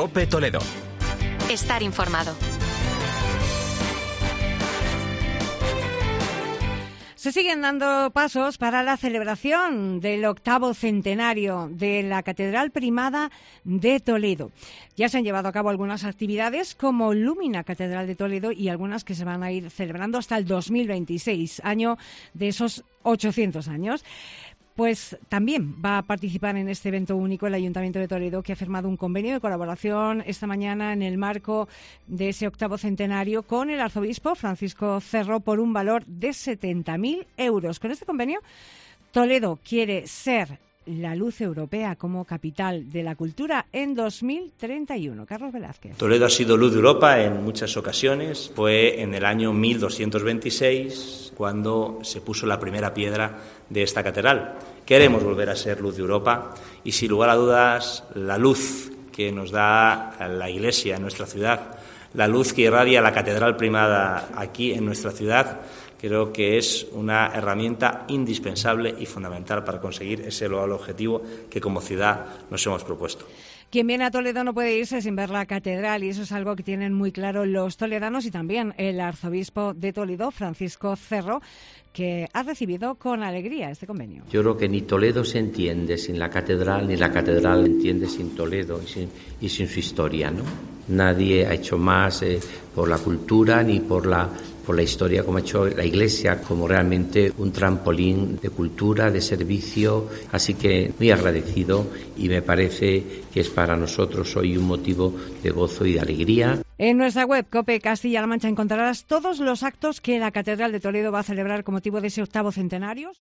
COPE Toledo. Estar informado. Se siguen dando pasos para la celebración del 8º centenario de la Catedral Primada de Toledo. Ya se han llevado a cabo algunas actividades como Lumina Catedral de Toledo y algunas que se van a ir celebrando hasta el 2026, año de esos 800 años. Pues también va a participar en este evento único el Ayuntamiento de Toledo, que ha firmado un convenio de colaboración esta mañana en el marco de ese 8º centenario con el arzobispo Francisco Cerro por un valor de 70.000 euros. Con este convenio, Toledo quiere ser la luz europea como capital de la cultura en 2031. Carlos Velázquez. Toledo ha sido luz de Europa en muchas ocasiones. Fue en el año 1226 cuando se puso la primera piedra de esta catedral. Queremos volver a ser luz de Europa y, sin lugar a dudas, la luz que nos da la Iglesia en nuestra ciudad, la luz que irradia la Catedral Primada aquí en nuestra ciudad, creo que es una herramienta indispensable y fundamental para conseguir ese loable objetivo que como ciudad nos hemos propuesto. Quien viene a Toledo no puede irse sin ver la catedral, y eso es algo que tienen muy claro los toledanos y también el arzobispo de Toledo, Francisco Cerro, que ha recibido con alegría este convenio. Yo creo que ni Toledo se entiende sin la catedral, ni la catedral se entiende sin Toledo y sin su historia, ¿no? Nadie ha hecho más por la cultura ni por la historia como ha hecho la Iglesia, como realmente un trampolín de cultura, de servicio. Así que muy agradecido, y me parece que es para nosotros hoy un motivo de gozo y de alegría. En nuestra web, COPE Castilla-La Mancha, encontrarás todos los actos que la Catedral de Toledo va a celebrar con motivo de ese 8º centenario.